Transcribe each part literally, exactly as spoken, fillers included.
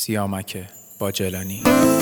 سیامک باجلانی.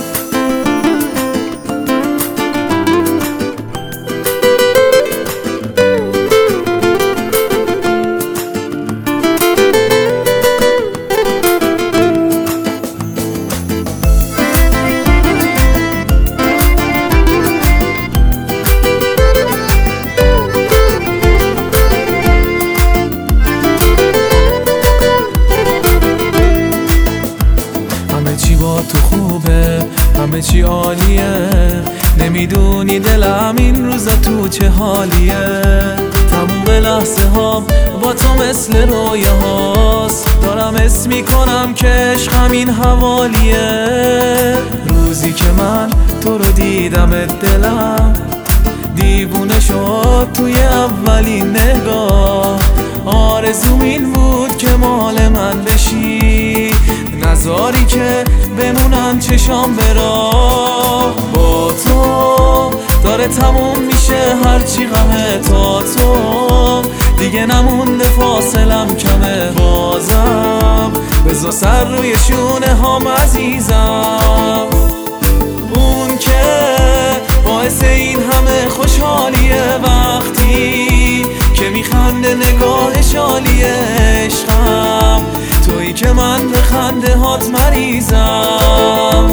تو خوبه، همه چی عالیه، نمیدونی دلم این روزا تو چه حالیه. تموم لحظه ها با تو مثل رویه هاست، دارم اسم میکنم که عشق همین حوالیه. روزی که من تو رو دیدم دلم دیوونه شد توی اولین نگاه. آرزوم این بود که مال من بشی، نذاری که بمونن چشام برا. با تو داره تموم میشه هرچی غمه، تا تو دیگه نمونده فاصلم کمه. بازم بذار سر روی شونه هام عزیزم، اون که باعث این همه خوشحالیه. وقتی که میخنده نگاهش عالیه. عشقم تویی که من به خنده هات مریضم.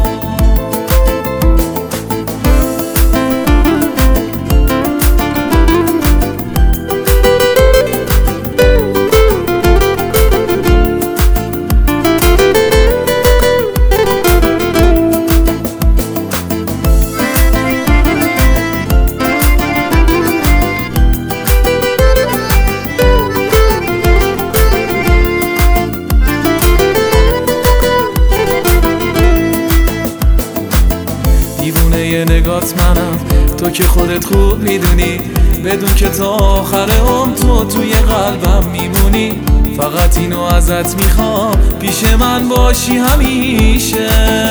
دیوونه نگات منم، تو که خودت خوب میدونی، بدون که تا آخر عمر تو توی قلبم میمونی. فقط اینو ازت میخوام پیش من باشی همیشه.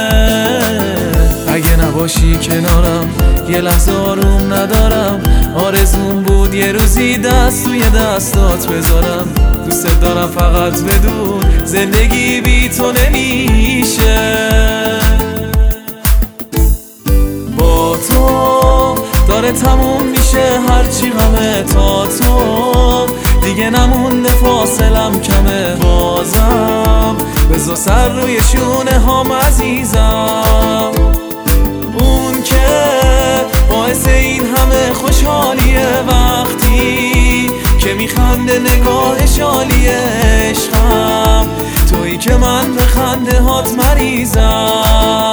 اگه نباشی کنارم یه لحظه آروم ندارم. آرزوم بود یه روزی دست توی دستات بذارم. دوست دارم فقط بدون زندگی بی تو نمیشه. با تو داره تموم میشه هرچی غمه، تا تو دیگه نمونده فاصلم کمه. بازم بذار سر روی شونه هام عزیزم، اون که باعث این همه خوشحالیه. وقتی که میخنده نگاهش عالیه. عشقم تویی که من به خنده هات مریضم.